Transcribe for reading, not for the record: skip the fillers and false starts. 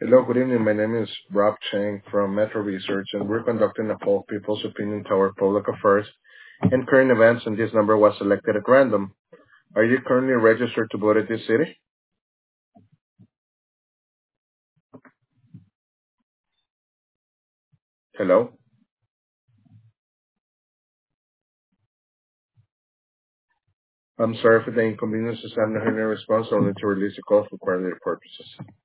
Hello, good evening. My name is Rob Chang from Metro Research, and we're conducting a poll of people's opinion toward public affairs and current events, and this number was selected at random. Are you currently registered to vote at this city? Hello? I'm sorry for the inconvenience. I'm not hearing a response only to release a call for quality purposes.